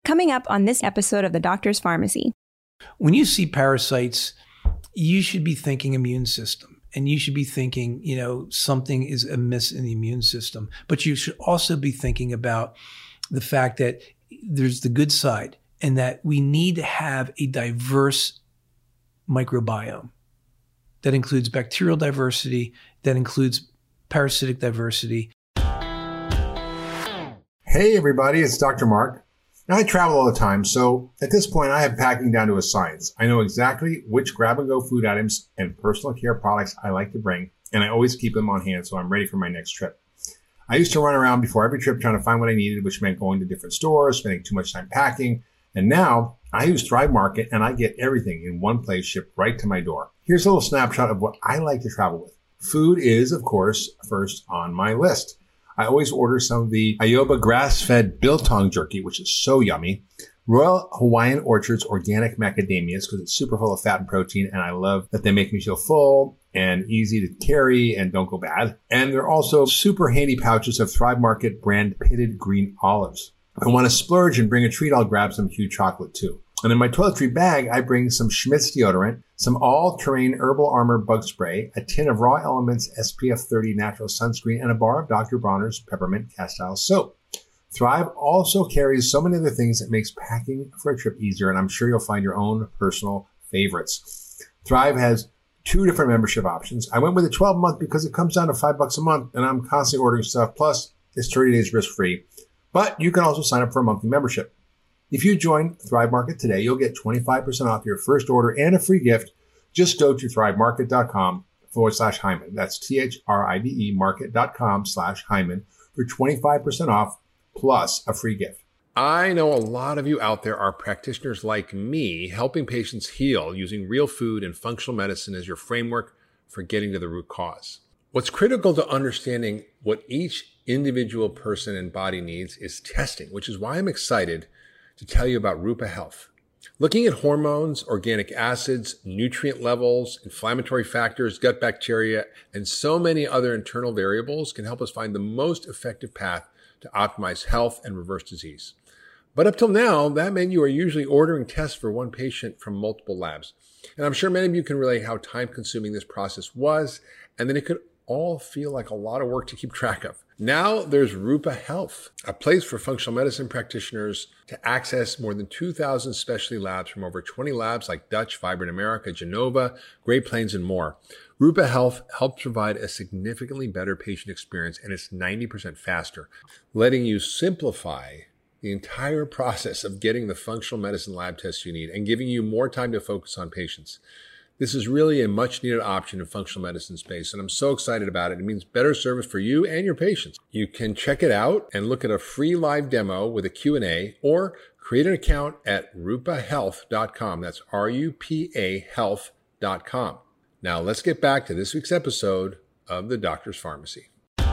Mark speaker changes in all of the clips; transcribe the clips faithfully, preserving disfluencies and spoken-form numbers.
Speaker 1: Coming up on this episode of The Doctor's Pharmacy.
Speaker 2: When you see parasites, you should be thinking immune system, and you should be thinking, you know, something is amiss in the immune system. But you should also be thinking about the fact that there's the good side, and that we need to have a diverse microbiome that includes bacterial diversity, that includes parasitic diversity.
Speaker 3: Hey everybody, it's Doctor Mark. Now I travel all the time, so at this point I have packing down to a science. I know exactly which grab-and-go food items and personal care products I like to bring, and I always keep them on hand so I'm ready for my next trip. I used to run around before every trip trying to find what I needed, which meant going to different stores, spending too much time packing, and now I use Thrive Market and I get everything in one place shipped right to my door. Here's a little snapshot of what I like to travel with. Food is, of course, first on my list. I always order some of the Ioba grass-fed biltong jerky, which is so yummy. Royal Hawaiian Orchards organic macadamias, because it's super full of fat and protein, and I love that they make me feel full and easy to carry and don't go bad. And they're also super handy pouches of Thrive Market brand pitted green olives. If I want to splurge and bring a treat, I'll grab some Hu chocolate too. And in my toiletry bag, I bring some Schmidt's deodorant, some all-terrain Herbal Armor bug spray, a tin of Raw Elements S P F thirty natural sunscreen, and a bar of Doctor Bronner's peppermint castile soap. Thrive also carries so many other things that makes packing for a trip easier, and I'm sure you'll find your own personal favorites. Thrive has two different membership options. I went with a twelve month because it comes down to five bucks a month, and I'm constantly ordering stuff. Plus, it's thirty days risk-free. But you can also sign up for a monthly membership. If you join Thrive Market today, you'll get twenty-five percent off your first order and a free gift. Just go to thrivemarket.com forward slash Hyman. That's T-H-R-I-V-E market.com slash Hyman for twenty-five percent off plus a free gift.
Speaker 4: I know a lot of you out there are practitioners like me, helping patients heal using real food and functional medicine as your framework for getting to the root cause. What's critical to understanding what each individual person and body needs is testing, which is why I'm excited to tell you about Rupa Health. Looking at hormones, organic acids, nutrient levels, inflammatory factors, gut bacteria, and so many other internal variables can help us find the most effective path to optimize health and reverse disease. But up till now, that meant you are usually ordering tests for one patient from multiple labs. And I'm sure many of you can relate how time-consuming this process was, and that it could all feel like a lot of work to keep track of. Now there's Rupa Health, a place for functional medicine practitioners to access more than two thousand specialty labs from over twenty labs like Dutch, Vibrant America, Genova, Great Plains, and more. Rupa Health helps provide a significantly better patient experience, and it's ninety percent faster, letting you simplify the entire process of getting the functional medicine lab tests you need and giving you more time to focus on patients. This is really a much needed option in functional medicine space, and I'm so excited about it. It means better service for you and your patients. You can check it out and look at a free live demo with a Q and A, or create an account at rupa health dot com. That's R U P A health dot com. Now let's get back to this week's episode of The Doctor's Pharmacy.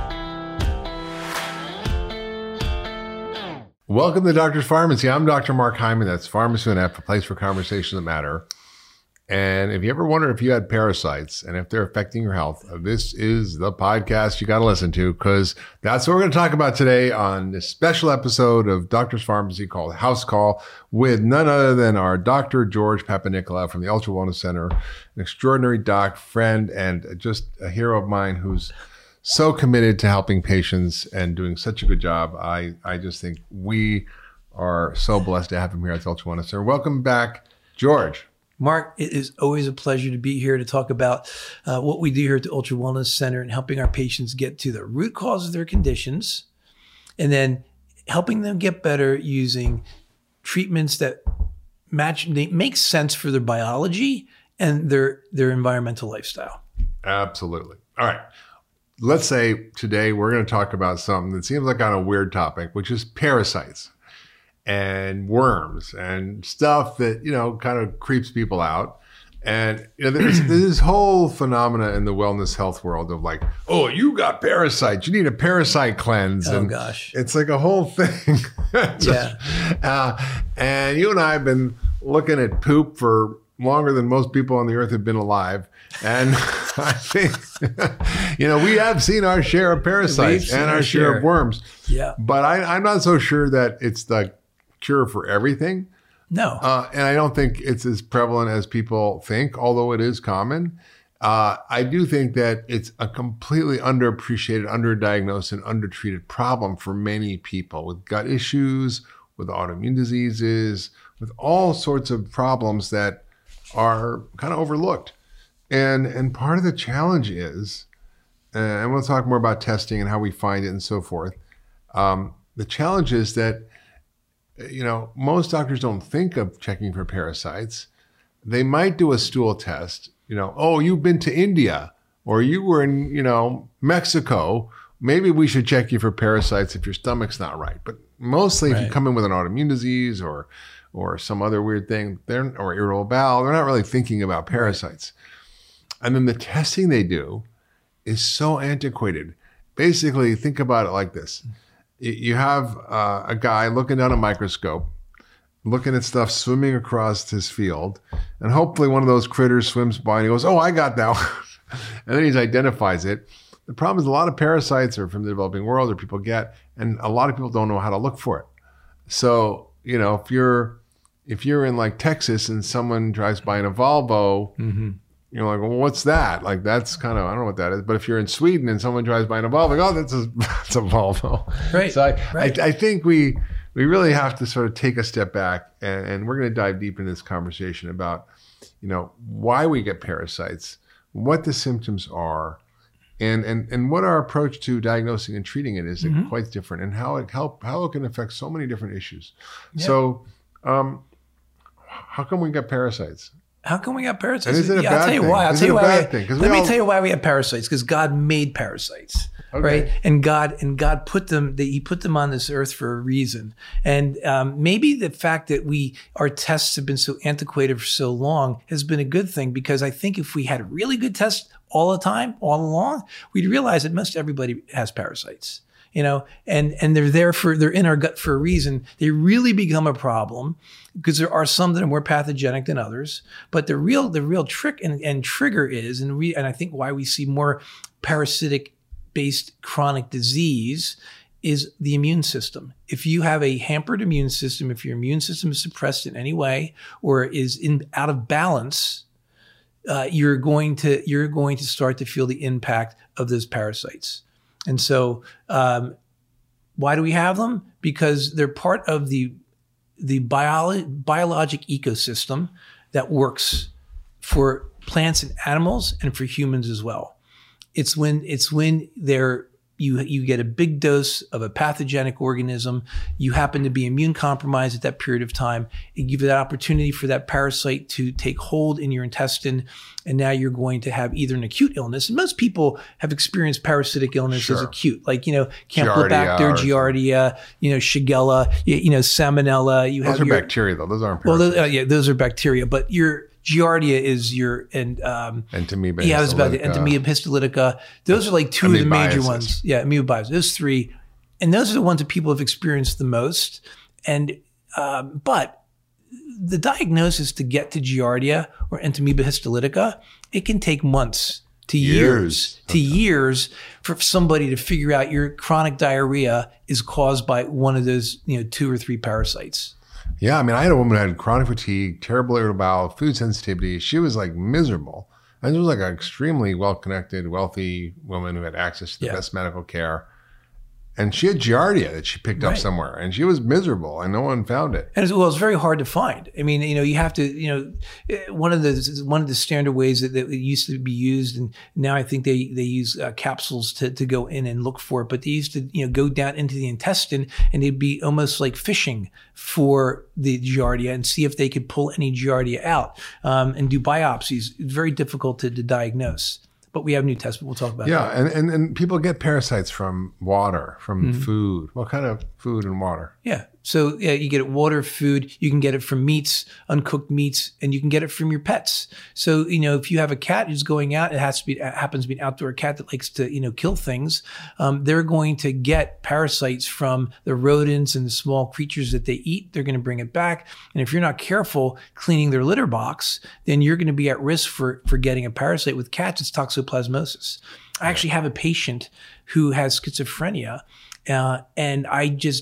Speaker 5: Welcome to The Doctor's Pharmacy. I'm Doctor Mark Hyman. That's Pharmacy with an F, a place for conversations that matter. And if you ever wonder if you had parasites and if they're affecting your health, this is the podcast you got to listen to, because that's what we're going to talk about today on this special episode of Doctor's Pharmacy called House Call with none other than our Doctor George Papanicolaou from the Ultra Wellness Center, an extraordinary doc, friend, and just a hero of mine who's so committed to helping patients and doing such a good job. I, I just think we are so blessed to have him here at the Ultra Wellness Center. Welcome back, George.
Speaker 2: Mark, it is always a pleasure to be here to talk about uh, what we do here at the Ultra Wellness Center and helping our patients get to the root cause of their conditions, and then helping them get better using treatments that match, they make sense for their biology and their, their environmental lifestyle.
Speaker 5: Absolutely. All right. Let's say today we're going to talk about something that seems like on a weird topic, which is parasites and worms and stuff that, you know, kind of creeps people out. And you know, there's, there's this whole phenomena in the wellness health world of like, oh, you got parasites, you need a parasite cleanse.
Speaker 2: Oh,
Speaker 5: and
Speaker 2: gosh.
Speaker 5: It's like a whole thing. Just,
Speaker 2: yeah.
Speaker 5: Uh, and you and I have been looking at poop for longer than most people on the earth have been alive. And I think, you know, we have seen our share of parasites and our, our share. share of worms.
Speaker 2: Yeah.
Speaker 5: But I, I'm not so sure that it's the cure for everything.
Speaker 2: No.
Speaker 5: Uh, and I don't think it's as prevalent as people think, although it is common. Uh, I do think that it's a completely underappreciated, underdiagnosed, and undertreated problem for many people with gut issues, with autoimmune diseases, with all sorts of problems that are kind of overlooked. And, and part of the challenge is, uh, and we'll talk more about testing and how we find it and so forth. Um, the challenge is that, you know, most doctors don't think of checking for parasites. They might do a stool test, you know, oh, you've been to India or you were in, you know, Mexico. Maybe we should check you for parasites if your stomach's not right. But mostly if
Speaker 2: Right.
Speaker 5: you come in with an autoimmune disease or or some other weird thing, they're or irritable bowel, they're not really thinking about parasites. And then the testing they do is so antiquated. Basically, think about it like this. You have uh, a guy looking down a microscope, looking at stuff swimming across his field, and hopefully one of those critters swims by and he goes, oh, I got that one. And then he identifies it. The problem is a lot of parasites are from the developing world or people get, and a lot of people don't know how to look for it. So, you know, if you're if you're in like Texas and someone drives by in a Volvo,
Speaker 2: Mm-hmm.
Speaker 5: you're like, well, what's that? Like, that's kind of, I don't know what that is. But if you're in Sweden and someone drives by in a Volvo, like, oh, that's a, that's a Volvo.
Speaker 2: Right.
Speaker 5: So I,
Speaker 2: right.
Speaker 5: I, I think we we really have to sort of take a step back, and, and we're going to dive deep into this conversation about, you know, why we get parasites, what the symptoms are, and and and what our approach to diagnosing and treating it is
Speaker 2: Mm-hmm.
Speaker 5: quite different, and how it help how it can affect so many different issues.
Speaker 2: Yeah.
Speaker 5: So, um, how come we get parasites?
Speaker 2: How come we got parasites?
Speaker 5: And is it a
Speaker 2: yeah,
Speaker 5: bad
Speaker 2: I'll tell you
Speaker 5: thing?
Speaker 2: why. I'll
Speaker 5: Is
Speaker 2: tell
Speaker 5: it
Speaker 2: you
Speaker 5: a
Speaker 2: why.
Speaker 5: bad
Speaker 2: I-
Speaker 5: thing? 'Cause
Speaker 2: Let
Speaker 5: we
Speaker 2: me
Speaker 5: all-
Speaker 2: tell you why we have parasites. Because God made parasites,
Speaker 5: Okay.
Speaker 2: right? And God and God put them. He put them on this earth for a reason. And um, maybe the fact that we our tests have been so antiquated for so long has been a good thing. Because I think if we had really good tests all the time, all along, we'd realize that most everybody has parasites. You know, and and they're there for they're in our gut for a reason. They really become a problem because there are some that are more pathogenic than others. But the real the real trick and, and trigger is, and we and I think why we see more parasitic based chronic disease is the immune system. If you have a hampered immune system, if your immune system is suppressed in any way or is in out of balance, uh, you're going to you're going to start to feel the impact of those parasites. And so, um, why do we have them? Because they're part of the the bio- biologic ecosystem that works for plants and animals and for humans as well. It's when it's when they're you you get a big dose of a pathogenic organism. You happen to be immune compromised at that period of time. It gives you that opportunity for that parasite to take hold in your intestine, and now you're going to have either an acute illness. And most people have experienced parasitic illness as
Speaker 5: Sure.
Speaker 2: acute, like you know
Speaker 5: Giardia
Speaker 2: Campylobacter,
Speaker 5: or-
Speaker 2: Giardia, you know Shigella, you, you know Salmonella. You
Speaker 5: Those
Speaker 2: have
Speaker 5: are
Speaker 2: your,
Speaker 5: bacteria, though. Those aren't
Speaker 2: well,
Speaker 5: parasites.
Speaker 2: those, uh, yeah, those are bacteria, but your Giardia is your and um,
Speaker 5: Entamoeba
Speaker 2: yeah, I was about the
Speaker 5: histolytica.
Speaker 2: Entamoeba histolytica. Those are like two of the major
Speaker 5: Amoebiasis.
Speaker 2: ones. Yeah, amoebiasis. Those three, and those are the ones that people have experienced the most. And um, but the diagnosis to get to Giardia or Entamoeba histolytica, it can take months to years,
Speaker 5: Years.
Speaker 2: to years for somebody to figure out your chronic diarrhea is caused by one of those, you know, two or three parasites.
Speaker 5: Yeah, I mean, I had a woman who had chronic fatigue, terrible irritable bowel, food sensitivity. She was like miserable. And she was like an extremely well-connected, wealthy woman who had access to the
Speaker 2: Yeah.
Speaker 5: best medical care. And she had Giardia that she picked up
Speaker 2: Right.
Speaker 5: somewhere, and she was miserable, and no one found it.
Speaker 2: And it's, well, it's very hard to find. I mean, you know, you have to, you know, eh, one of the one of the standard ways that, that it used to be used, and now I think they they use uh, capsules to to go in and look for it. But they used to, you know, go down into the intestine, and they'd be almost like fishing for the Giardia and see if they could pull any Giardia out um, and do biopsies. It's very difficult to, to diagnose. But we have new tests, but we'll talk about
Speaker 5: Yeah,
Speaker 2: that.
Speaker 5: and, and, and people get parasites from water, from
Speaker 2: Mm-hmm.
Speaker 5: food. What kind of food and water?
Speaker 2: Yeah. So yeah, you get it water, food. You can get it from meats, uncooked meats, and you can get it from your pets. So you know, if you have a cat who's going out, it has to be it happens to be an outdoor cat that likes to you know kill things. Um, they're going to get parasites from the rodents and the small creatures that they eat. They're going to bring it back, and if you're not careful cleaning their litter box, then you're going to be at risk for for getting a parasite. With cats, it's toxoplasmosis. I actually have a patient who has schizophrenia, uh, and I just did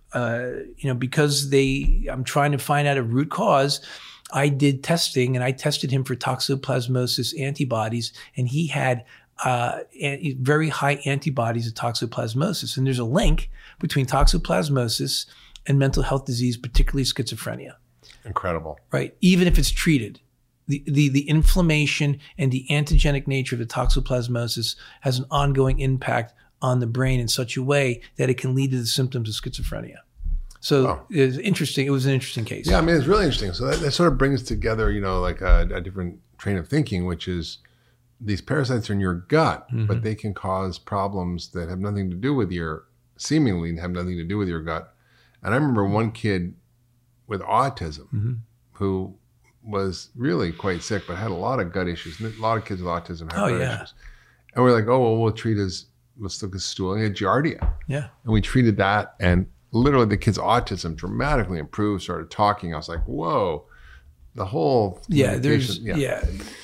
Speaker 2: uh, you know, because they, I'm trying to find out a root cause. I did testing, and I tested him for toxoplasmosis antibodies, and he had uh, a, very high antibodies of toxoplasmosis. And there's a link between toxoplasmosis and mental health disease, particularly schizophrenia.
Speaker 5: Incredible.
Speaker 2: Right? Even if it's treated. The, the, the inflammation and the antigenic nature of the toxoplasmosis has an ongoing impact on the brain in such a way that it can lead to the symptoms of schizophrenia. So
Speaker 5: Wow.
Speaker 2: it was interesting. It was an interesting case.
Speaker 5: Yeah, I mean, it's really interesting. So that, that sort of brings together, you know, like a, a different train of thinking, which is these parasites are in your gut,
Speaker 2: Mm-hmm.
Speaker 5: but they can cause problems that have nothing to do with your, seemingly have nothing to do with your gut. And I remember one kid with autism
Speaker 2: Mm-hmm.
Speaker 5: who was really quite sick, but had a lot of gut issues. A lot of kids with autism have
Speaker 2: Oh,
Speaker 5: gut
Speaker 2: yeah.
Speaker 5: issues. And we're like, oh, well, we'll treat his, let's look at his stool. And he had giardia.
Speaker 2: Yeah.
Speaker 5: And we treated that, and literally the kid's autism dramatically improved, started talking. I was like, whoa, the whole
Speaker 2: Yeah. There's,
Speaker 5: communication-
Speaker 2: yeah.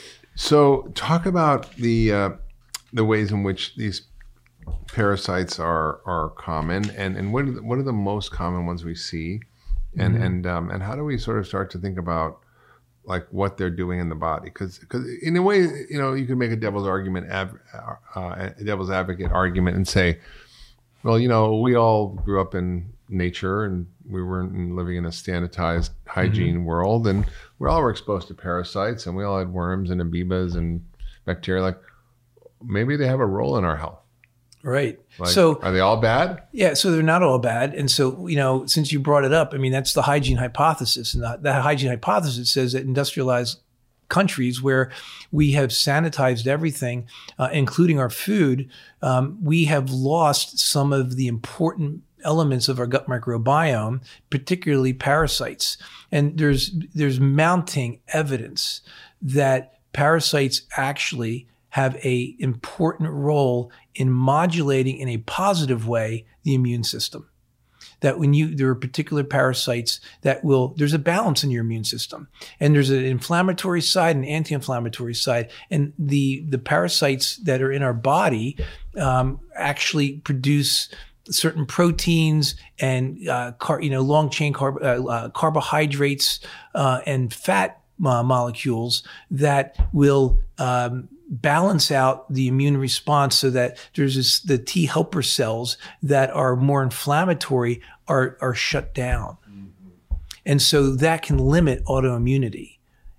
Speaker 5: So talk about the uh, the ways in which these parasites are are common, and, and what are the, what are the most common ones we see, and
Speaker 2: Mm-hmm.
Speaker 5: and um, and how do we sort of start to think about like what they're doing in the body? Because in a way, you know, you can make a devil's argument, av- uh, a devil's advocate argument, and say, well, you know, we all grew up in nature and we weren't living in a sanitized hygiene
Speaker 2: Mm-hmm.
Speaker 5: world, and we all were exposed to parasites, and we all had worms and amoebas and bacteria. Like maybe they have a role in our health.
Speaker 2: Right.
Speaker 5: Like,
Speaker 2: so
Speaker 5: are they all bad?
Speaker 2: Yeah, so they're not all bad. And so, you know, since you brought it up, I mean, that's the hygiene hypothesis. And the, the hygiene hypothesis says that industrialized countries where we have sanitized everything, uh, including our food, um, we have lost some of the important elements of our gut microbiome, particularly parasites. And there's there's mounting evidence that parasites actually have a important role in modulating in a positive way the immune system. That when you, there are particular parasites that will, there's a balance in your immune system. And there's an inflammatory side and anti-inflammatory side. And the, the parasites that are in our body um, actually produce certain proteins and, uh, car, you know, long chain carb, uh, uh, carbohydrates uh, and fat uh, molecules that will um, balance out the immune response so that there's this, the T helper cells that are more inflammatory are, are shut down. Mm-hmm. And so that can limit autoimmunity.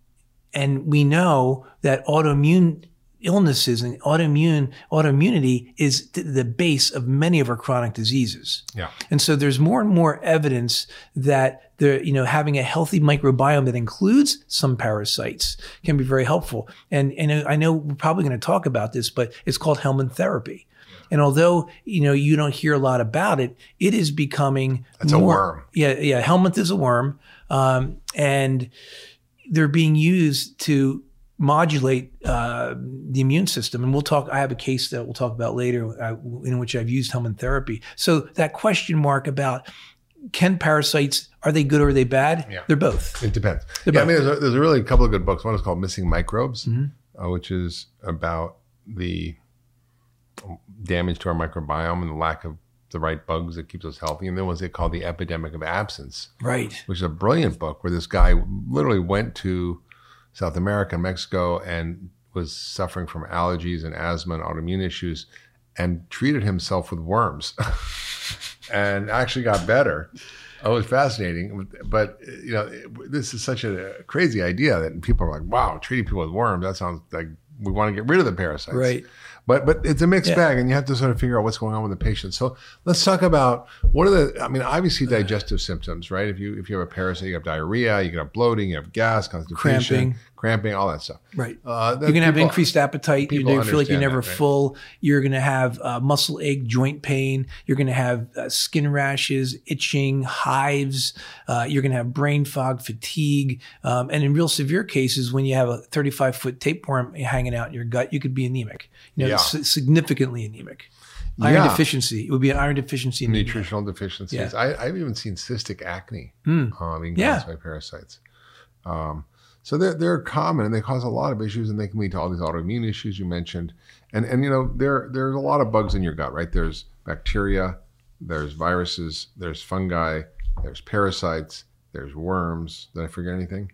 Speaker 2: And we know that autoimmune illnesses and autoimmune autoimmunity is th- the base of many of our chronic diseases.
Speaker 5: Yeah.
Speaker 2: And so there's more and more evidence that the, you know, having a healthy microbiome that includes some parasites can be very helpful. And, and I know we're probably going to talk about this, but it's called Helminth therapy. And although, you know, you don't hear a lot about it, it is becoming
Speaker 5: It's
Speaker 2: more,
Speaker 5: a worm.
Speaker 2: Yeah. Yeah. Helminth is a worm. Um, and they're being used to modulate uh, the immune system. And we'll talk, I have a case that we'll talk about later uh, in which I've used Helminth therapy. So that question mark about can parasites, are they good or are they bad?
Speaker 5: Yeah.
Speaker 2: They're both.
Speaker 5: It depends.
Speaker 2: They're
Speaker 5: Yeah, I
Speaker 2: both.
Speaker 5: mean, there's a, there's a really couple of good books. One is called Missing Microbes,
Speaker 2: Mm-hmm.
Speaker 5: uh, which is about the damage to our microbiome and the lack of the right bugs that keeps us healthy. And then was it called The Epidemic of Absence,
Speaker 2: Right.
Speaker 5: which is a brilliant book where this guy literally went to South America, Mexico, and was suffering from allergies and asthma and autoimmune issues and treated himself with worms and actually got better. Oh, it was fascinating. But, you know, this is such a crazy idea that people are like, wow, treating people with worms, that sounds like we want to get rid of the parasites.
Speaker 2: Right.
Speaker 5: But but it's a mixed
Speaker 2: Yeah.
Speaker 5: bag, and you have to sort of figure out what's going on with the patient. So let's talk about what are the, I mean, obviously digestive symptoms, right? If you if you have a parasite, you have diarrhea, you can have bloating, you have gas, constipation,
Speaker 2: Cramping.
Speaker 5: cramping, all that stuff.
Speaker 2: Right.
Speaker 5: Uh,
Speaker 2: You're going to have
Speaker 5: people-
Speaker 2: increased appetite. You're
Speaker 5: people
Speaker 2: going to feel like you're
Speaker 5: understand
Speaker 2: never
Speaker 5: that, right?
Speaker 2: full. You're going to have uh, muscle ache, joint pain. You're going to have uh, skin rashes, itching, hives. Uh, you're going to have brain fog, fatigue. Um, and in real severe cases, when you have a thirty-five foot tapeworm hanging out in your gut, you could be anemic. You know,
Speaker 5: Yeah.
Speaker 2: s- significantly anemic. Iron
Speaker 5: Yeah.
Speaker 2: deficiency. It would be an iron deficiency. anemia.
Speaker 5: Nutritional deficiencies.
Speaker 2: Yeah.
Speaker 5: I, I've even seen cystic acne
Speaker 2: Mm.
Speaker 5: uh, being
Speaker 2: Yeah.
Speaker 5: caused by parasites. Um, so they're, they're common and they cause a lot of issues, and they can lead to all these autoimmune issues you mentioned. And, and you know, there there's a lot of bugs in your gut, right? There's bacteria, there's viruses, there's fungi, there's parasites, there's worms. Did I forget anything?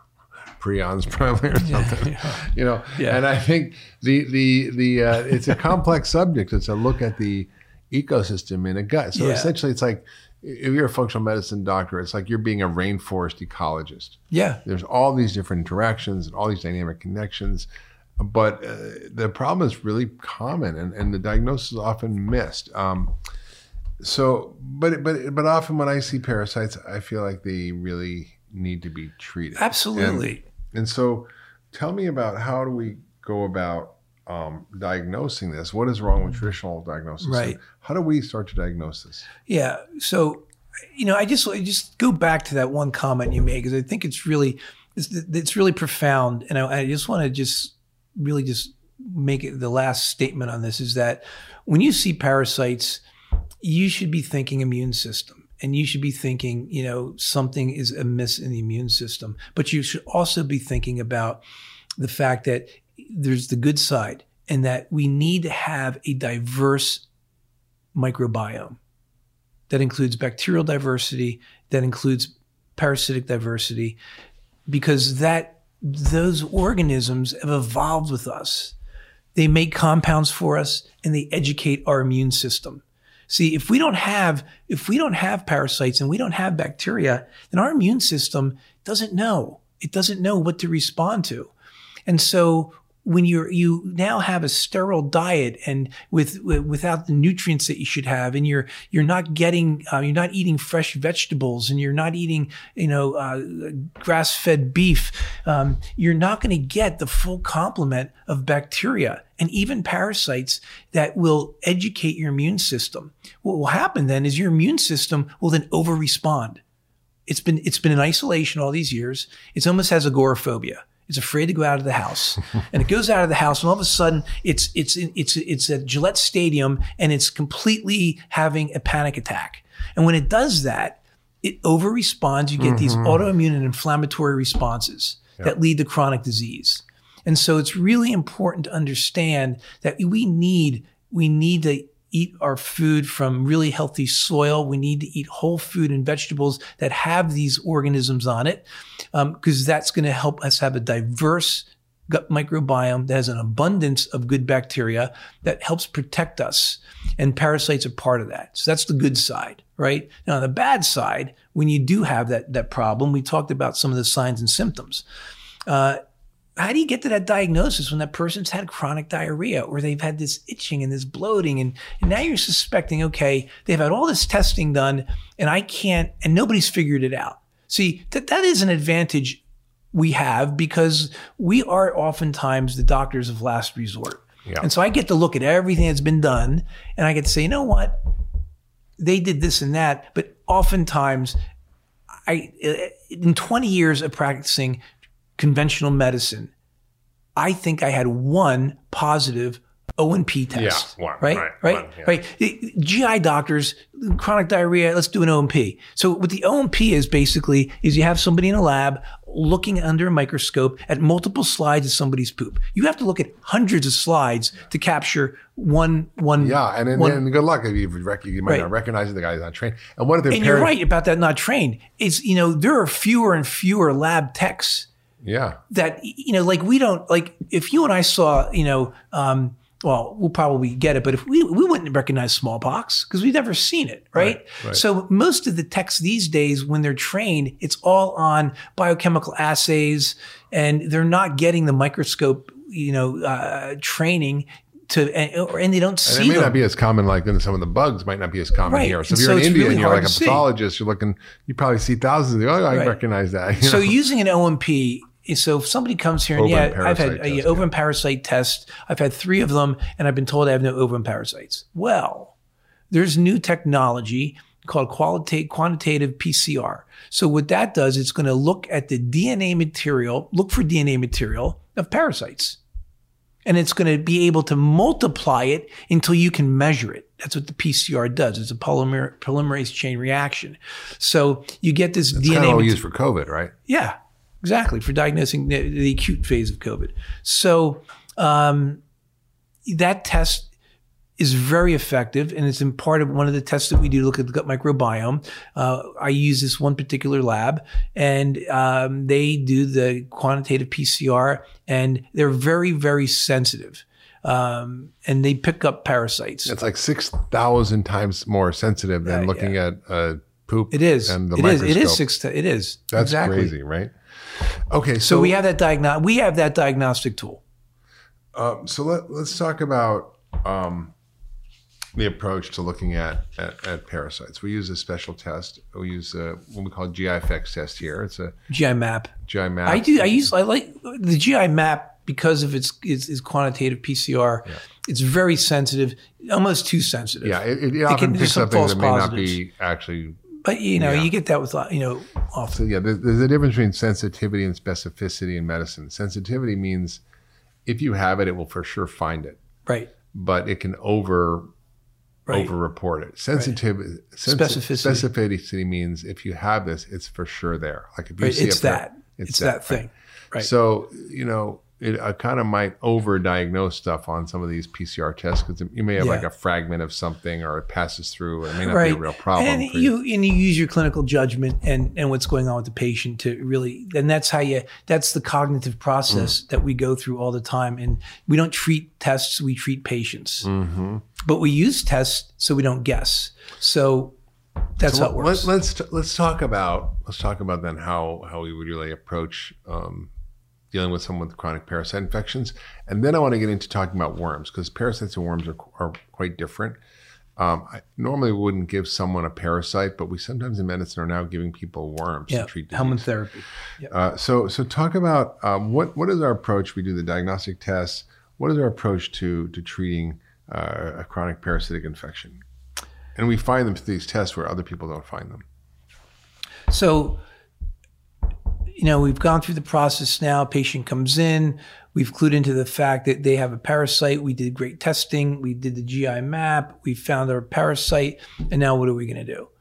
Speaker 5: Prions probably or something, yeah, yeah. you know. Yeah. And I think the the the uh, it's a complex subject. It's a look at the ecosystem in a gut. So yeah. essentially, it's like if you're a functional medicine doctor, it's like you're being a rainforest ecologist.
Speaker 2: Yeah,
Speaker 5: there's all these different interactions and all these dynamic connections, but uh, the problem is really common, and, and the diagnosis is often missed. Um, so, but but but often when I see parasites, I feel like they really need to be treated.
Speaker 2: Absolutely.
Speaker 5: And, and so tell me about how do we go about um, diagnosing this? What is wrong with traditional diagnosis?
Speaker 2: Right.
Speaker 5: And how do we start to diagnose this?
Speaker 2: Yeah. So, you know, I just I just go back to that one comment you made, because I think it's really it's, it's really profound. And I, I just want to just really just make it the last statement on this is that when you see parasites, you should be thinking immune system. And you should be thinking, you know, something is amiss in the immune system. But you should also be thinking about the fact that there's the good side, and that we need to have a diverse microbiome that includes bacterial diversity, that includes parasitic diversity, because that those organisms have evolved with us. They make compounds for us, and they educate our immune system. See, if we don't have if we don't have parasites and we don't have bacteria, then our immune system doesn't know. It doesn't know what to respond to. And so when you're you now have a sterile diet and with, with without the nutrients that you should have, and you're you're not getting uh, you're not eating fresh vegetables, and you're not eating you know uh, grass-fed beef, um, you're not going to get the full complement of bacteria and even parasites that will educate your immune system. What will happen then is your immune system will then over-respond. It's been it's been in isolation all these years. It almost has agoraphobia. It's afraid to go out of the house, and it goes out of the house, and all of a sudden, it's it's it's it's at Gillette Stadium, and it's completely having a panic attack. And when it does that, it over responds. You get mm-hmm. these autoimmune and inflammatory responses yep. that lead to chronic disease. And so, it's really important to understand that we need we need to eat our food from really healthy soil. We need to eat whole food and vegetables that have these organisms on it, because um, that's going to help us have a diverse gut microbiome that has an abundance of good bacteria that helps protect us. And parasites are part of that. So that's the good side, right? Now, on the bad side, when you do have that, that problem, we talked about some of the signs and symptoms. Uh, How do you get to that diagnosis when that person's had chronic diarrhea, or they've had this itching and this bloating, and, and now you're suspecting, okay, they've had all this testing done and I can't, and nobody's figured it out. See, that, that is an advantage we have, because we are oftentimes the doctors of last resort. Yeah. And so I get to look at everything that's been done, and I get to say, you know what? They did this and that, but oftentimes I, in twenty years of practicing conventional medicine, I think I had one positive O and P test.
Speaker 5: Yeah, one,
Speaker 2: right,
Speaker 5: right,
Speaker 2: right,
Speaker 5: one, yeah.
Speaker 2: right. G I doctors, chronic diarrhea, let's do an O and P. So what the O and P is basically is you have somebody in a lab looking under a microscope at multiple slides of somebody's poop. You have to look at hundreds of slides to capture one, one.
Speaker 5: Yeah, and then,
Speaker 2: one,
Speaker 5: and good luck if you rec- you might
Speaker 2: right.
Speaker 5: not recognize it, the guy's not trained. And what if they're
Speaker 2: And
Speaker 5: parent-
Speaker 2: you're right about that not trained. It's, you know, there are fewer and fewer lab techs.
Speaker 5: Yeah.
Speaker 2: That, you know, like we don't, like if you and I saw, you know, um, well, we'll probably get it, but if we, we wouldn't recognize smallpox because we've never seen it, right?
Speaker 5: Right, right?
Speaker 2: So most of the techs these days, when they're trained, it's all on biochemical assays, and they're not getting the microscope, you know, uh, training to, and, and they don't
Speaker 5: and
Speaker 2: see
Speaker 5: it may
Speaker 2: them.
Speaker 5: not be as common, like in some of the bugs might not be as common
Speaker 2: Right.
Speaker 5: here. So
Speaker 2: And
Speaker 5: if
Speaker 2: so
Speaker 5: you're in
Speaker 2: it's
Speaker 5: India
Speaker 2: really
Speaker 5: and you're
Speaker 2: hard
Speaker 5: like a
Speaker 2: to see.
Speaker 5: pathologist, you're looking, you probably see thousands of, oh, I
Speaker 2: Right.
Speaker 5: recognize that. You
Speaker 2: So
Speaker 5: know?
Speaker 2: using an O and P, so if somebody comes here and
Speaker 5: Ovum
Speaker 2: yeah, I've had
Speaker 5: parasite
Speaker 2: a
Speaker 5: test,
Speaker 2: ovum
Speaker 5: yeah.
Speaker 2: parasite test. I've had three of them, and I've been told I have no ovum parasites. Well, there's new technology called qualita- quantitative P C R. So what that does, it's going to look at the D N A material, look for D N A material of parasites. And it's going to be able to multiply it until you can measure it. That's what the P C R does. It's a polymer, polymerase chain reaction. So you get this
Speaker 5: It's
Speaker 2: D N A.
Speaker 5: kind of all
Speaker 2: mat-
Speaker 5: used for COVID, right?
Speaker 2: Yeah, exactly, for diagnosing the, the acute phase of COVID. So um, that test is very effective, and it's in part of one of the tests that we do to look at the gut microbiome. Uh, I use this one particular lab, and um, they do the quantitative P C R, and they're very, very sensitive. Um, and they pick up parasites.
Speaker 5: It's like six thousand times more sensitive than
Speaker 2: Uh,
Speaker 5: looking
Speaker 2: yeah.
Speaker 5: at uh, poop.
Speaker 2: It is.
Speaker 5: And the
Speaker 2: It is.
Speaker 5: microscope.
Speaker 2: It is six. It is.
Speaker 5: That's
Speaker 2: exactly.
Speaker 5: crazy, right? Okay, so,
Speaker 2: So we have that diagno- We have that diagnostic tool.
Speaker 5: uh, so let, let's talk about um, the approach to looking at, at at parasites. We use a special test. We use a, what we call G I Effects test here. It's a
Speaker 2: G I map.
Speaker 5: G I map.
Speaker 2: I do. I use. I like the G I map because of its its, its quantitative P C R.
Speaker 5: Yeah.
Speaker 2: It's very sensitive, almost too sensitive.
Speaker 5: Yeah, it, it often
Speaker 2: can do
Speaker 5: picks
Speaker 2: some
Speaker 5: up things
Speaker 2: false
Speaker 5: that may
Speaker 2: positives.
Speaker 5: not be actually.
Speaker 2: But you know,
Speaker 5: Yeah.
Speaker 2: you get that with you know
Speaker 5: So
Speaker 2: often.
Speaker 5: yeah, there's, there's a difference between sensitivity and specificity in medicine. Sensitivity means if you have it, it will for sure find it,
Speaker 2: Right.
Speaker 5: but it can over
Speaker 2: Right.
Speaker 5: over report it. Sensitivity,
Speaker 2: Specificity.
Speaker 5: specificity means if you have this, it's for sure there. Like if you
Speaker 2: Right.
Speaker 5: see
Speaker 2: It's
Speaker 5: a par-
Speaker 2: that. It's, that,
Speaker 5: right?
Speaker 2: thing. Right.
Speaker 5: So you know, it I kind of might over-diagnose stuff on some of these P C R tests because you may have
Speaker 2: Yeah.
Speaker 5: like a fragment of something, or it passes through, and it may not
Speaker 2: right.
Speaker 5: be a real problem.
Speaker 2: And
Speaker 5: for you.
Speaker 2: you and you use your clinical judgment and and what's going on with the patient to really. And that's how you. That's the cognitive process
Speaker 5: Mm. that
Speaker 2: that we go through all the time. And we don't treat tests. We treat patients.
Speaker 5: Mm-hmm.
Speaker 2: But we use tests so we don't guess. So that's
Speaker 5: So
Speaker 2: how it works.
Speaker 5: Let, let's let's talk about let's talk about then how how we would really approach um, dealing with someone with chronic parasite infections, and then I want to get into talking about worms because parasites and worms are are quite different. Um, I normally wouldn't give someone a parasite, but we sometimes in medicine are now giving people worms
Speaker 2: yeah.
Speaker 5: to treat disease.
Speaker 2: Helminth therapy. Yeah.
Speaker 5: Uh, so so talk about um, what what is our approach? We do the diagnostic tests. What is our approach to to treating uh, a chronic parasitic infection? And we find them through these tests where other people don't find them.
Speaker 2: So, you know, we've gone through the process now. Patient comes in. We've clued into the fact that they have a parasite. We did great testing. We did the G I map. We found our parasite. And now what are we going to do?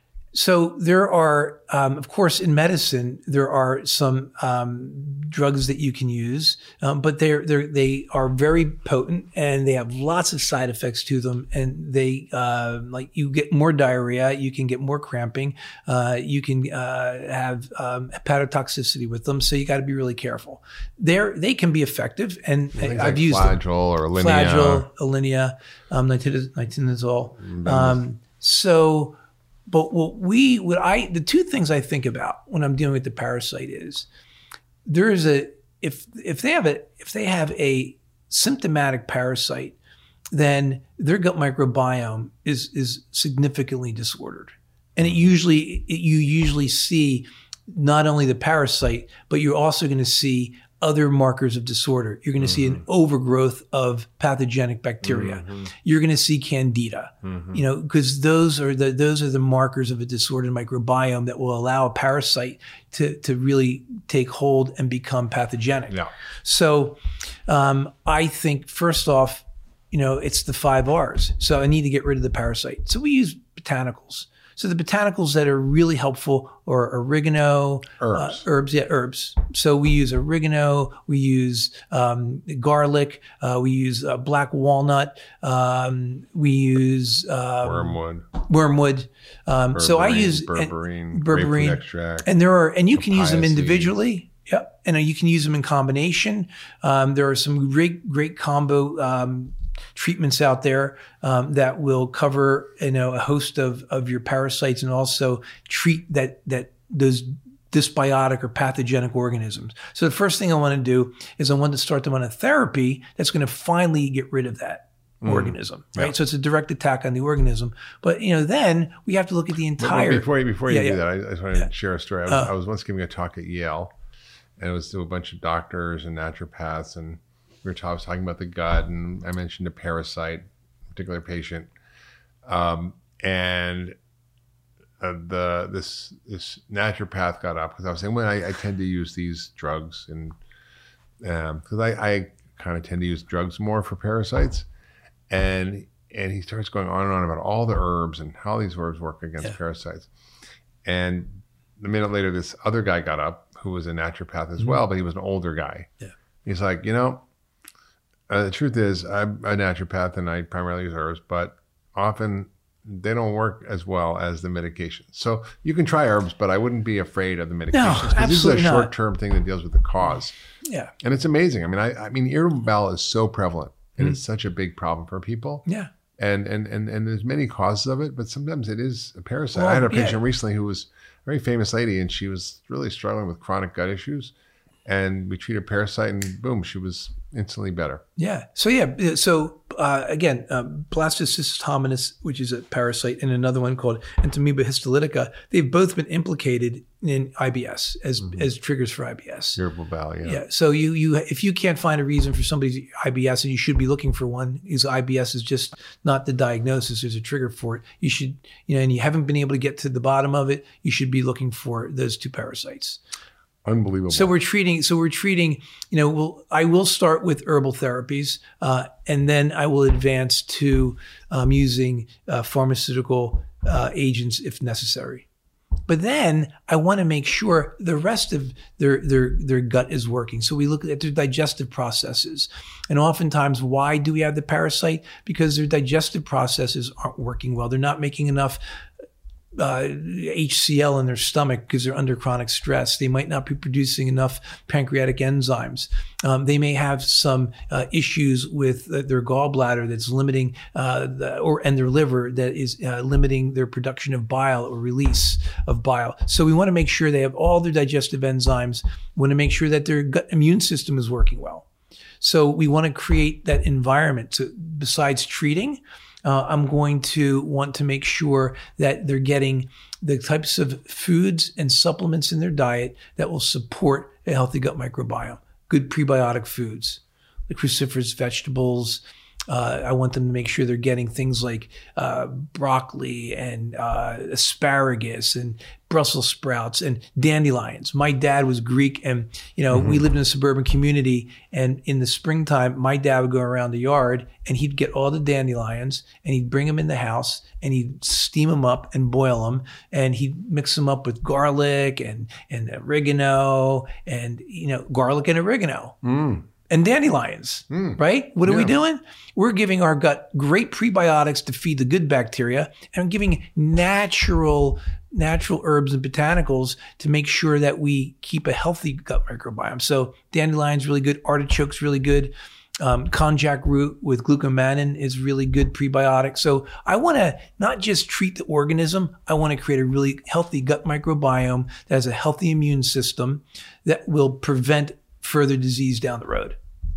Speaker 2: So there are, um, of course, in medicine, there are some um, drugs that you can use, um, but they're, they're, they are very potent and they have lots of side effects to them. And they, uh, like you get more diarrhea, you can get more cramping, uh, you can uh, have um, hepatotoxicity with them. So you got to be really careful. They're, they can be effective, and
Speaker 5: Things
Speaker 2: I've
Speaker 5: like
Speaker 2: used them.
Speaker 5: Flagyl or Alinea.
Speaker 2: Flagyl, Alinea, um, nitiz- nitinazole. Um, so, but what we, what I, the two things I think about when I'm dealing with the parasite is there is a, if, if they have a, if they have a symptomatic parasite, then their gut microbiome is, is significantly disordered. And it usually, it, you usually see not only the parasite, but you're also going to see other markers of disorder. You're going to see an overgrowth of pathogenic bacteria.
Speaker 5: Mm-hmm.
Speaker 2: You're going to see candida,
Speaker 5: Mm-hmm.
Speaker 2: you know, because those are the those are the markers of a disordered microbiome that will allow a parasite to to really take hold and become pathogenic.
Speaker 5: Yeah.
Speaker 2: So um, I think first off, you know, it's the five R's. So I need to get rid of the parasite. So we use botanicals. So the botanicals that are really helpful are oregano,
Speaker 5: Herbs.
Speaker 2: uh, herbs, yeah, herbs. So we use oregano, we use um, garlic, uh, we use uh, black walnut, um, we use um,
Speaker 5: Wormwood.
Speaker 2: wormwood. Um, so I
Speaker 5: berberine,
Speaker 2: use
Speaker 5: berberine,
Speaker 2: and,
Speaker 5: grapefruit extract.
Speaker 2: and there are, and you can use them
Speaker 5: papaya seeds.
Speaker 2: individually. Yep, and uh, you can use them in combination. Um, there are some great, great combo um, treatments out there um, that will cover, you know, a host of of your parasites and also treat that that those dysbiotic or pathogenic organisms. So the first thing I want to do is I want to start them on a therapy that's going to finally get rid of that organism, right?
Speaker 5: Yeah.
Speaker 2: So it's a direct attack on the organism. But you know, then we have to look at the
Speaker 5: But
Speaker 2: entire.
Speaker 5: before you, before you
Speaker 2: Yeah,
Speaker 5: do
Speaker 2: yeah.
Speaker 5: that, I, I just want to share a story. I was,
Speaker 2: Uh.
Speaker 5: I was once giving a talk at Yale, and it was to a bunch of doctors and naturopaths, and we were talking, I was talking about the gut, and I mentioned a parasite, a particular patient, um, and uh, the this this naturopath got up because I was saying, well, I, I tend to use these drugs, and because I, I kind of tend to use drugs more for parasites, and and he starts going on and on about all the herbs and how these herbs work against
Speaker 2: Yeah.
Speaker 5: parasites, and a minute later, this other guy got up who was a naturopath as well, but he was an older guy.
Speaker 2: Yeah.
Speaker 5: He's like, you know, Uh, the truth is, I'm a naturopath and I primarily use herbs, but often they don't work as well as the medication. So you can try herbs, but I wouldn't be afraid of the medications.
Speaker 2: No, absolutely
Speaker 5: this is a
Speaker 2: not.
Speaker 5: short-term thing that deals with the cause.
Speaker 2: Yeah.
Speaker 5: And it's amazing. I mean, I, I mean, irritable bowel is so prevalent and mm-hmm. it's such a big problem for people.
Speaker 2: Yeah.
Speaker 5: And, and, and, and there's many causes of it, but sometimes it is a parasite.
Speaker 2: Well,
Speaker 5: I had a patient
Speaker 2: yeah.
Speaker 5: recently who was a very famous lady and she was really struggling with chronic gut issues. And we treated a parasite and boom, she was instantly better.
Speaker 2: Yeah. So yeah. So uh, again, um, Blastocystis hominis, which is a parasite, and another one called Entamoeba histolytica, they've both been implicated in I B S as mm-hmm. as triggers for I B S.
Speaker 5: Irritable bowel, yeah.
Speaker 2: Yeah. So you you if you can't find a reason for somebody's I B S, and you should be looking for one, because I B S is just not the diagnosis. There's a trigger for it. You should, you know, and you haven't been able to get to the bottom of it. You should be looking for those two parasites.
Speaker 5: Unbelievable.
Speaker 2: So we're treating, so we're treating, you know, we'll, I will start with herbal therapies, uh, and then I will advance to um, using uh, pharmaceutical uh, agents if necessary. But then I want to make sure the rest of their, their, their gut is working. So we look at their digestive processes. And oftentimes, why do we have the parasite? Because their digestive processes aren't working well. They're not making enough Uh, H C L in their stomach because they're under chronic stress. They might not be producing enough pancreatic enzymes. Um, they may have some uh, issues with uh, their gallbladder that's limiting, uh, the, or and their liver that is uh, limiting their production of bile or release of bile. So we want to make sure they have all their digestive enzymes. We want to make sure that their gut immune system is working well. So we want to create that environment. So besides treating, Uh, I'm going to want to make sure that they're getting the types of foods and supplements in their diet that will support a healthy gut microbiome. Good prebiotic foods, the cruciferous vegetables. Uh, I want them to make sure they're getting things like uh, broccoli and uh, asparagus and Brussels sprouts and dandelions. My dad was Greek, and you know mm-hmm. we lived in a suburban community. And in the springtime, my dad would go around the yard and he'd get all the dandelions and he'd bring them in the house and he'd steam them up and boil them, and he'd mix them up with garlic and and oregano and you know garlic and oregano.
Speaker 5: Mm.
Speaker 2: And dandelions, mm. right? What are
Speaker 5: yeah.
Speaker 2: we doing? We're giving our gut great prebiotics to feed the good bacteria, and giving natural, natural herbs and botanicals to make sure that we keep a healthy gut microbiome. So dandelions really good, artichokes really good, um, konjac root with glucomannan is really good prebiotic. So I want to not just treat the organism, I want to create a really healthy gut microbiome that has a healthy immune system that will prevent further disease down the road.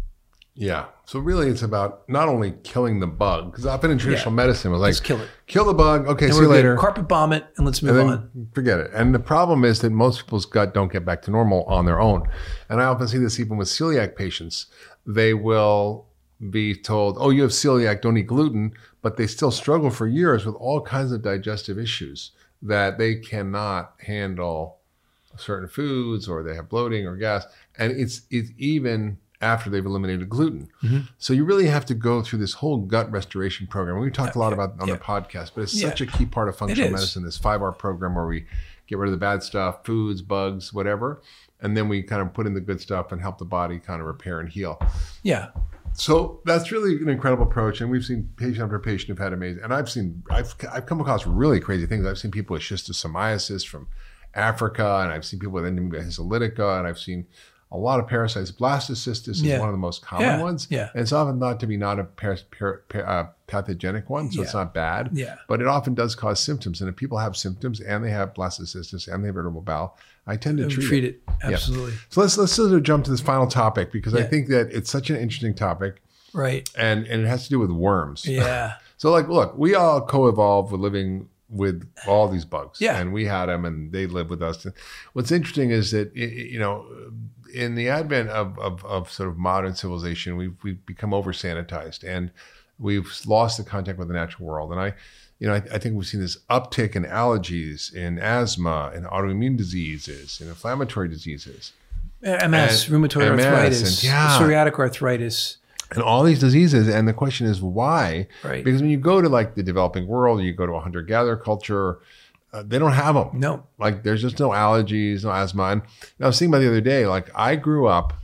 Speaker 5: Yeah. So really it's about not only killing the bug, because often in traditional
Speaker 2: yeah.
Speaker 5: medicine it was like,
Speaker 2: let's kill it.
Speaker 5: Kill the bug. Okay,
Speaker 2: and
Speaker 5: see you later.
Speaker 2: Carpet bomb it and let's move
Speaker 5: and
Speaker 2: on.
Speaker 5: Forget it. And the problem is that most people's gut don't get back to normal on their own. And I often see this even with celiac patients. They will be told, oh, you have celiac, don't eat gluten, but they still struggle for years with all kinds of digestive issues that they cannot handle certain foods, or they have bloating or gas. And it's it's even after they've eliminated gluten. Mm-hmm. So you really have to go through this whole gut restoration program. We talked a lot about it on
Speaker 2: yeah.
Speaker 5: the podcast, but it's
Speaker 2: yeah.
Speaker 5: such a key part of functional
Speaker 2: It
Speaker 5: medicine, this five-hour program where we get rid of the bad stuff, foods, bugs, whatever, and then we kind of put in the good stuff and help the body kind of repair and heal.
Speaker 2: Yeah.
Speaker 5: So that's really an incredible approach, and we've seen patient after patient who've had amazing, and I've seen, I've, I've come across really crazy things. I've seen people with schistosomiasis from Africa, and I've seen people with Entamoeba histolytica, and I've seen a lot of parasites. Blastocystis is
Speaker 2: yeah.
Speaker 5: one of the most common
Speaker 2: yeah.
Speaker 5: ones.
Speaker 2: Yeah.
Speaker 5: And it's often thought to be not a par- par- par- uh, pathogenic one, so
Speaker 2: yeah.
Speaker 5: it's not bad.
Speaker 2: Yeah.
Speaker 5: But it often does cause symptoms. And if people have symptoms and they have blastocystis and they have irritable bowel, I tend to treat,
Speaker 2: treat
Speaker 5: it.
Speaker 2: it. Absolutely.
Speaker 5: Yeah. So let's let's sort of jump to this final topic, because
Speaker 2: yeah.
Speaker 5: I think that it's such an interesting topic.
Speaker 2: Right.
Speaker 5: And and it has to do with worms.
Speaker 2: Yeah.
Speaker 5: So like, look, we all co-evolved with living with all these bugs,
Speaker 2: yeah.
Speaker 5: and we had them, and they live with us. What's interesting is that, you know, in the advent of, of, of sort of modern civilization, we've we've become over sanitized, and we've lost the contact with the natural world. And I, you know, I, I think we've seen this uptick in allergies, in asthma, in autoimmune diseases, in inflammatory diseases,
Speaker 2: M S,
Speaker 5: and,
Speaker 2: rheumatoid
Speaker 5: M S
Speaker 2: arthritis,
Speaker 5: and, yeah.
Speaker 2: psoriatic arthritis.
Speaker 5: And all these diseases. And the question is why?
Speaker 2: Right.
Speaker 5: Because when you go to like the developing world, or you go to a hunter-gatherer culture, uh, they don't have them.
Speaker 2: No.
Speaker 5: Like there's just no allergies, no asthma. And I was thinking about the other day, like I grew up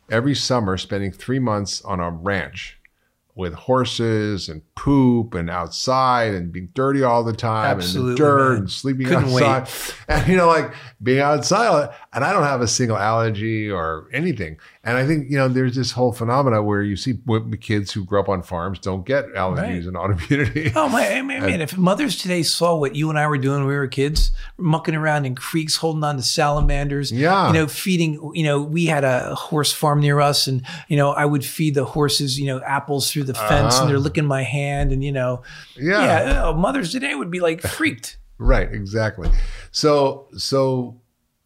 Speaker 5: every summer spending three months on a ranch with horses and poop and outside and being dirty all the time.
Speaker 2: Absolutely,
Speaker 5: and the dirt
Speaker 2: man.
Speaker 5: and sleeping
Speaker 2: Couldn't
Speaker 5: outside.
Speaker 2: wait.
Speaker 5: And, you know, like being outside. And I don't have a single allergy or anything. And I think, you know, there's this whole phenomena where you see kids who grow up on farms don't get allergies
Speaker 2: Right.
Speaker 5: and autoimmunity.
Speaker 2: Oh my, I mean, man, if mothers today saw what you and I were doing when we were kids, mucking around in creeks, holding on to salamanders,
Speaker 5: Yeah.
Speaker 2: you know, feeding, you know, we had a horse farm near us and, you know, I would feed the horses, you know, apples through the fence
Speaker 5: Uh-huh.
Speaker 2: and they're licking my hand and, you know,
Speaker 5: Yeah.
Speaker 2: yeah, uh, mothers today would be like freaked.
Speaker 5: Right, exactly. So so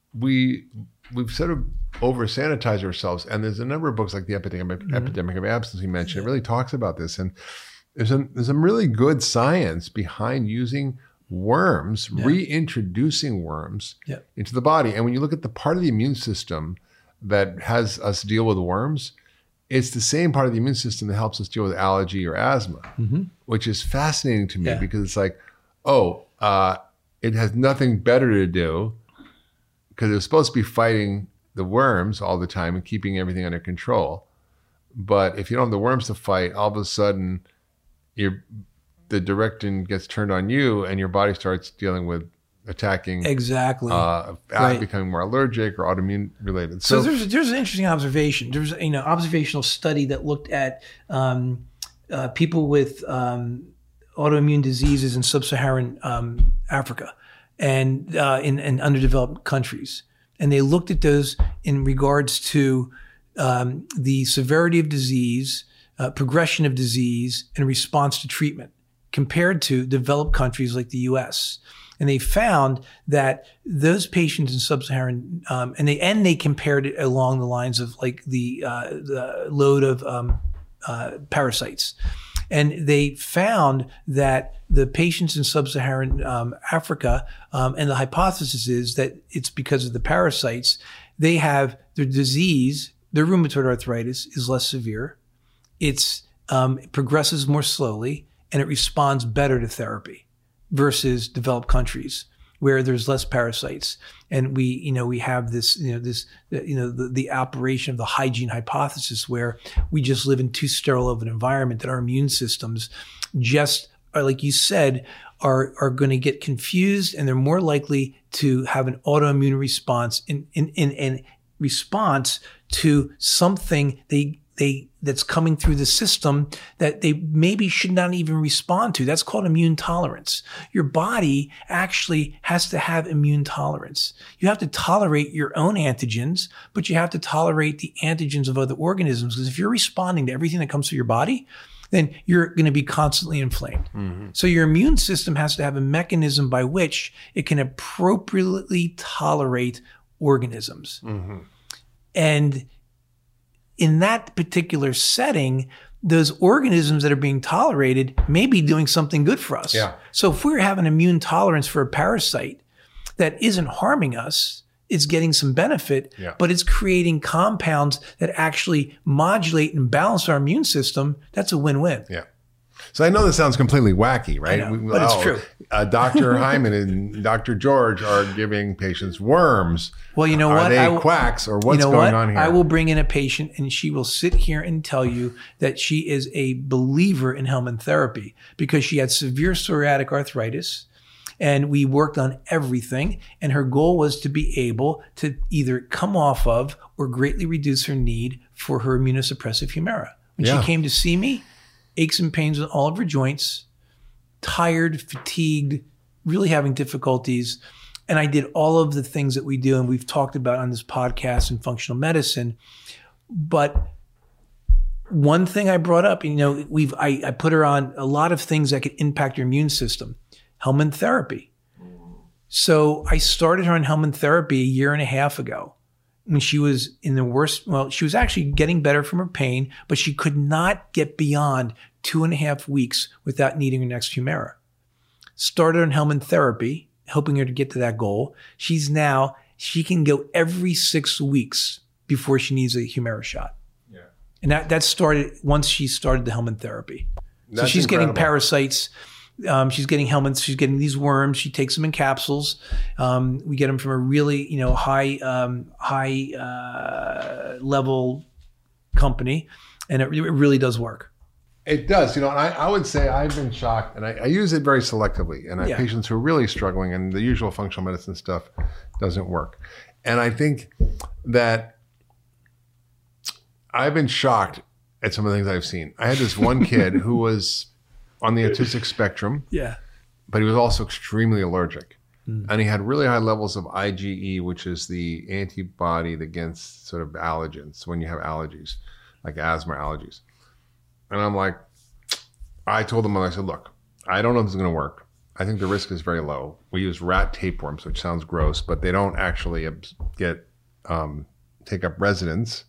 Speaker 5: we we've sort of over sanitized ourselves, and there's a number of books like the Epidemic
Speaker 2: Mm-hmm.
Speaker 5: Epidemic of Abstinence you mentioned. It really talks about this, and there's some there's some really good science behind using worms,
Speaker 2: Yeah.
Speaker 5: reintroducing worms
Speaker 2: Yeah.
Speaker 5: into the body. And when you look at the part of the immune system that has us deal with worms, it's the same part of the immune system that helps us deal with allergy or asthma,
Speaker 2: Mm-hmm.
Speaker 5: which is fascinating to me
Speaker 2: Yeah.
Speaker 5: because it's like, oh, uh, it has nothing better to do because it's supposed to be fighting the worms all the time and keeping everything under control. But if you don't have the worms to fight, all of a sudden, your the direction gets turned on you, and your body starts dealing with attacking,
Speaker 2: Exactly.
Speaker 5: uh,
Speaker 2: Right.
Speaker 5: becoming more allergic or autoimmune related.
Speaker 2: So,
Speaker 5: So,
Speaker 2: there's there's an interesting observation. There's you know observational study that looked at um, uh, people with um, autoimmune diseases in sub-Saharan um, Africa and uh, in, in underdeveloped countries, and they looked at those in regards to um, the severity of disease, uh, progression of disease, and response to treatment compared to developed countries like the U S. And they found that those patients in sub-Saharan, um, and they and they compared it along the lines of like the uh, the load of um, uh, parasites, and they found that the patients in sub-Saharan um, Africa, um, and the hypothesis is that it's because of the parasites, they have their disease, their rheumatoid arthritis is less severe, it's um, it progresses more slowly, and it responds better to therapy versus developed countries where there's less parasites. And we, you know, we have this, you know, this, you know, the, the operation of the hygiene hypothesis where we just live in too sterile of an environment that our immune systems just are, like you said, are, are going to get confused, and they're more likely to have an autoimmune response in, in, in, in response to something they, they, that's coming through the system that they maybe should not even respond to. That's called immune tolerance. Your body actually has to have immune tolerance. You have to tolerate your own antigens, but you have to tolerate the antigens of other organisms. Because if you're responding to everything that comes through your body, then you're going to be constantly inflamed. Mm-hmm. So your immune system has to have a mechanism by which it can appropriately tolerate organisms. Mm-hmm. And in that particular setting, those organisms that are being tolerated may be doing something good for us.
Speaker 5: Yeah.
Speaker 2: So if we're having immune tolerance for a parasite that isn't harming us, it's getting some benefit,
Speaker 5: Yeah.
Speaker 2: but it's creating compounds that actually modulate and balance our immune system, that's a win-win.
Speaker 5: yeah. So I know this sounds completely wacky, right?
Speaker 2: I know, but it's true.
Speaker 5: Uh, Doctor Hyman and Doctor George are giving patients worms.
Speaker 2: Well, you know
Speaker 5: Are
Speaker 2: what?
Speaker 5: they
Speaker 2: I will-
Speaker 5: quacks or what's
Speaker 2: you know
Speaker 5: going
Speaker 2: what?
Speaker 5: on here?
Speaker 2: I will bring in a patient and she will sit here and tell you that she is a believer in Hellman therapy because she had severe psoriatic arthritis and we worked on everything. And her goal was to be able to either come off of or greatly reduce her need for her immunosuppressive Humira. When
Speaker 5: Yeah.
Speaker 2: she came to see me, aches and pains in all of her joints, tired, fatigued, really having difficulties. And I did all of the things that we do and we've talked about on this podcast in functional medicine. But one thing I brought up, you know, we've I, I put her on a lot of things that could impact your immune system. Hellman therapy. So I started her on Hellman therapy a year and a half ago when she was in the worst. Well, she was actually getting better from her pain, but she could not get beyond two and a half weeks without needing her next Humira. Started on Hellman therapy, helping her to get to that goal. She's now, she can go every six weeks before she needs a Humira shot.
Speaker 5: Yeah.
Speaker 2: And that, that started once she started the Hellman therapy. So
Speaker 5: That's
Speaker 2: she's getting
Speaker 5: incredible.
Speaker 2: parasites. Um, she's getting Hellman's. She's getting these worms. She takes them in capsules. Um, we get them from a really, you know, high, um, high uh, level company, and it, it really does work.
Speaker 5: It does, you know, and I, I would say I've been shocked, and I, I use it very selectively, and I have
Speaker 2: Yeah.
Speaker 5: patients who are really struggling, and the usual functional medicine stuff doesn't work. And I think that I've been shocked at some of the things I've seen. I had this one kid who was on the autistic spectrum,
Speaker 2: Yeah.
Speaker 5: but he was also extremely allergic. Mm. And he had really high levels of I G E, which is the antibody against sort of allergens when you have allergies, like asthma allergies. And I'm like, I told him, I said, look, I don't know if this is going to work. I think the risk is very low. We use rat tapeworms, which sounds gross, but they don't actually get um, take up residence,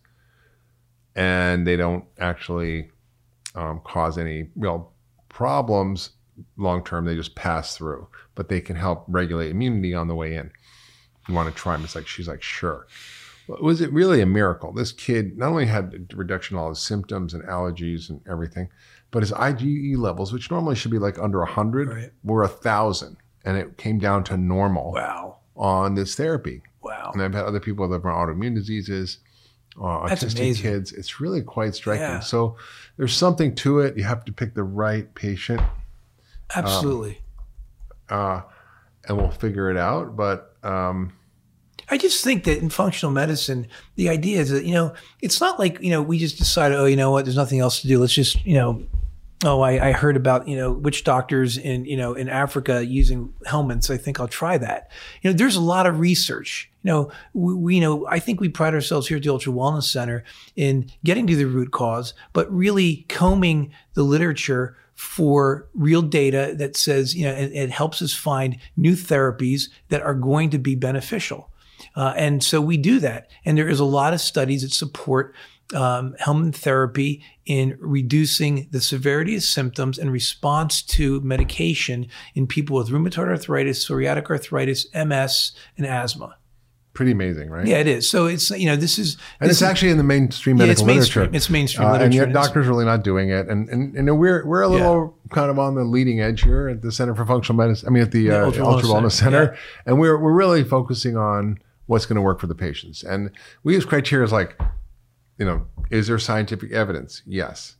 Speaker 5: and they don't actually um, cause any real problems long term. They just pass through, but they can help regulate immunity on the way in. You want to try them? It's like, she's like, sure. Well, was it really a miracle? This kid not only had a reduction in all his symptoms and allergies and everything, but his I G E levels, which normally should be like under one hundred, right, were one thousand. And it came down to normal.
Speaker 2: Wow.
Speaker 5: On this therapy.
Speaker 2: Wow.
Speaker 5: And I've had other people that have autoimmune diseases, uh,
Speaker 2: That's
Speaker 5: autistic
Speaker 2: amazing.
Speaker 5: kids. It's really quite striking.
Speaker 2: Yeah.
Speaker 5: So there's something to it. You have to pick the right patient.
Speaker 2: Absolutely.
Speaker 5: Um, uh, and we'll figure it out. But um,
Speaker 2: I just think that in functional medicine, the idea is that, you know, it's not like, you know, we just decided, oh, you know what, there's nothing else to do. Let's just, you know, oh, I, I heard about, you know, witch doctors in, you know, in Africa using helmets. I think I'll try that. You know, there's a lot of research. You know, we, we you know, I think we pride ourselves here at the Ultra Wellness Center in getting to the root cause, but really combing the literature for real data that says, you know, it, it helps us find new therapies that are going to be beneficial. Uh, and so we do that. And there is a lot of studies that support um, helmet therapy in reducing the severity of symptoms in response to medication in people with rheumatoid arthritis, psoriatic arthritis, M S, and asthma.
Speaker 5: Pretty amazing, right?
Speaker 2: Yeah, it is. So it's, you know, this is...
Speaker 5: And
Speaker 2: this
Speaker 5: it's
Speaker 2: is,
Speaker 5: actually in the mainstream
Speaker 2: yeah,
Speaker 5: medical
Speaker 2: it's mainstream.
Speaker 5: literature.
Speaker 2: It's mainstream
Speaker 5: uh,
Speaker 2: literature.
Speaker 5: And yet
Speaker 2: and it's-
Speaker 5: doctors are really not doing it. And, and, and we're, we're a little yeah. kind of on the leading edge here at the Center for Functional Medicine. I mean, at the,
Speaker 2: the
Speaker 5: uh,
Speaker 2: Ultra
Speaker 5: Ultra
Speaker 2: Wellness
Speaker 5: Wellness
Speaker 2: Center.
Speaker 5: Center. Yeah. And we're, we're really focusing on what's going to work for the patients. And we use criteria like, you know, is there scientific evidence? Yes.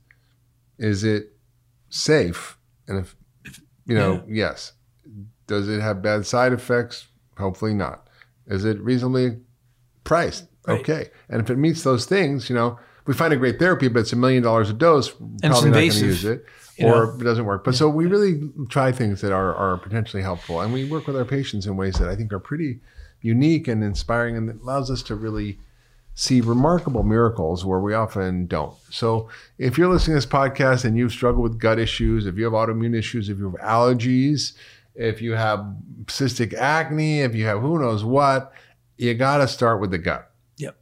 Speaker 5: Is it safe? And if, you know, yeah. yes. Does it have bad side effects? Hopefully not. Is it reasonably priced?
Speaker 2: Right.
Speaker 5: Okay. And if it meets those things, you know, we find a great therapy, but it's a million dollars a dose,
Speaker 2: And
Speaker 5: probably not going to
Speaker 2: invasive,
Speaker 5: use it,
Speaker 2: you
Speaker 5: or
Speaker 2: know.
Speaker 5: it doesn't work. But
Speaker 2: Yeah.
Speaker 5: so we really try things that are, are potentially helpful. And we work with our patients in ways that I think are pretty unique and inspiring, and that allows us to really see remarkable miracles where we often don't. So if you're listening to this podcast and you've struggled with gut issues, if you have autoimmune issues, if you have allergies, if you have cystic acne, if you have who knows what, you got to start with the gut.
Speaker 2: Yep.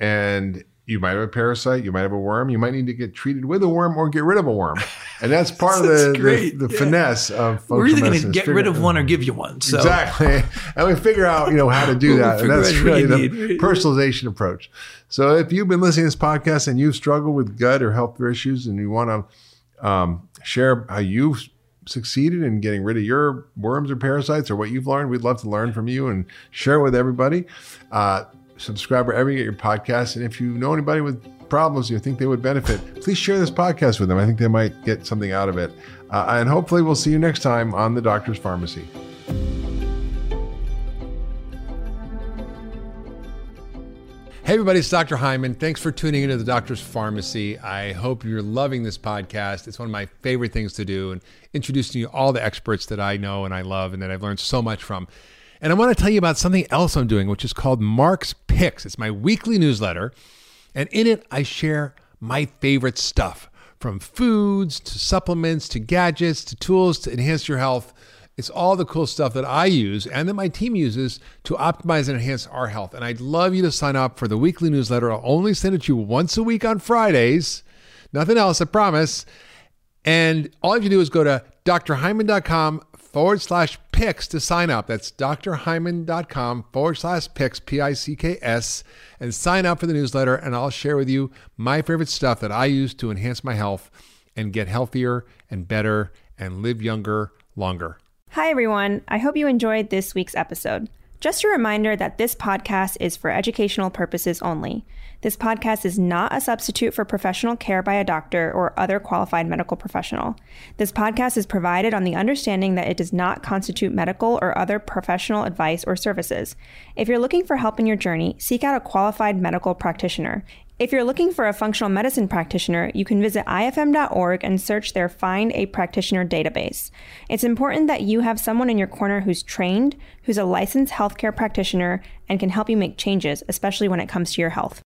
Speaker 5: And you might have a parasite, you might have a worm, you might need to get treated with a worm or get rid of a worm. And that's part of the,
Speaker 2: great.
Speaker 5: the, the
Speaker 2: Yeah.
Speaker 5: finesse of functional
Speaker 2: We're either going
Speaker 5: medicine.
Speaker 2: to
Speaker 5: is
Speaker 2: get rid
Speaker 5: figure-
Speaker 2: of one or give you one. So.
Speaker 5: Exactly. And we figure out, you know, how to do
Speaker 2: We'll
Speaker 5: that. And
Speaker 2: figure
Speaker 5: that's
Speaker 2: out what
Speaker 5: really
Speaker 2: you
Speaker 5: the
Speaker 2: need.
Speaker 5: personalization approach. So if you've been listening to this podcast and you've struggled with gut or health issues and you want to um, share how you've succeeded in getting rid of your worms or parasites or what you've learned, we'd love to learn from you and share it with everybody. Uh, subscribe wherever you get your podcast. And if you know anybody with problems you think they would benefit, please share this podcast with them. I think they might get something out of it. Uh, and hopefully we'll see you next time on The Doctor's Pharmacy.
Speaker 4: Hey everybody, it's Doctor Hyman. Thanks for tuning into the Doctor's Pharmacy. I hope you're loving this podcast. It's one of my favorite things to do, and introducing you all the experts that I know and I love and that I've learned so much from. And I want to tell you about something else I'm doing, which is called Mark's Picks. It's my weekly newsletter, and in it I share my favorite stuff, from foods to supplements to gadgets to tools to enhance your health. It's all the cool stuff that I use and that my team uses to optimize and enhance our health. And I'd love you to sign up for the weekly newsletter. I'll only send it to you once a week on Fridays. Nothing else, I promise. And all you have to do is go to drhyman.com forward slash picks to sign up. That's drhyman.com forward slash picks, P I C K S, and sign up for the newsletter. And I'll share with you my favorite stuff that I use to enhance my health and get healthier and better and live younger, longer.
Speaker 1: Hi, everyone. I hope you enjoyed this week's episode. Just a reminder that this podcast is for educational purposes only. This podcast is not a substitute for professional care by a doctor or other qualified medical professional. This podcast is provided on the understanding that it does not constitute medical or other professional advice or services. If you're looking for help in your journey, seek out a qualified medical practitioner. If you're looking for a functional medicine practitioner, you can visit I F M dot org and search their Find a Practitioner database. It's important that you have someone in your corner who's trained, who's a licensed healthcare practitioner, and can help you make changes, especially when it comes to your health.